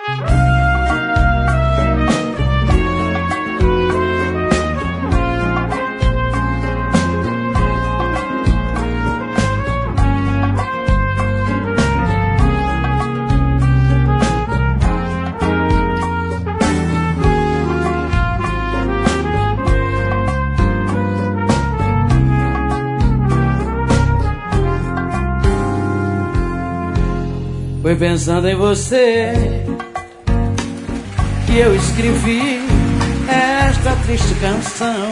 Foi pensando em você que eu escrevi esta triste canção.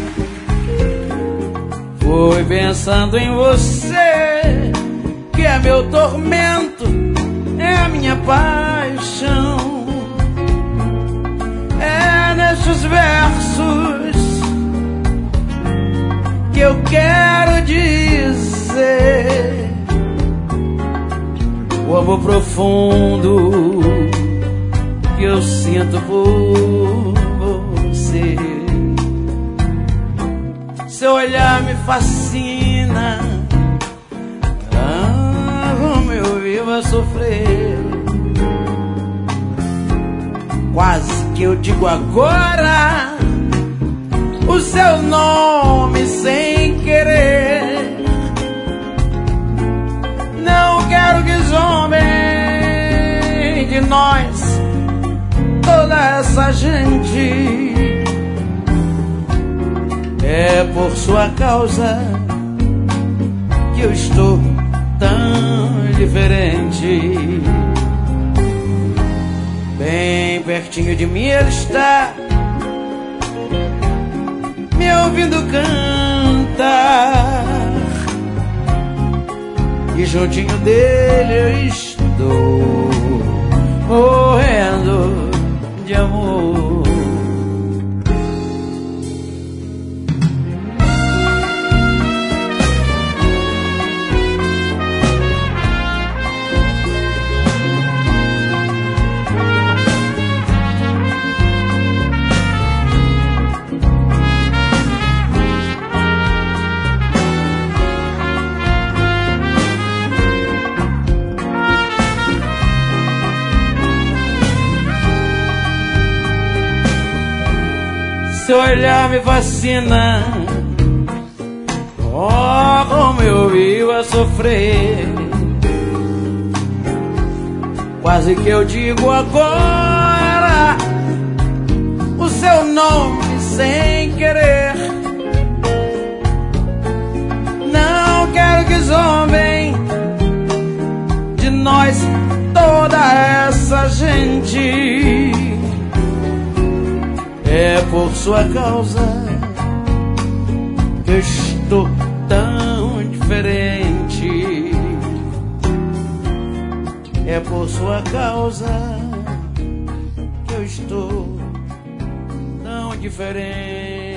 Foi pensando em você que é meu tormento, é a minha paixão. É nestes versos que eu quero dizer o amor profundo que eu sinto por você. Seu olhar me fascina, como eu vivo a sofrer. Quase que eu digo agora o seu nome sem querer. Não quero que zombem de nós, toda essa gente. É por sua causa que eu estou tão diferente. Bem pertinho de mim ele está, me ouvindo cantar, e juntinho dele eu estou morrendo de amor. Seu olhar me fascina, oh, como eu vivo a sofrer. Quase que eu digo agora o seu nome sem querer. Não quero que zombem de nós, toda essa gente. É por sua causa que eu estou tão diferente. É por sua causa que eu estou tão diferente.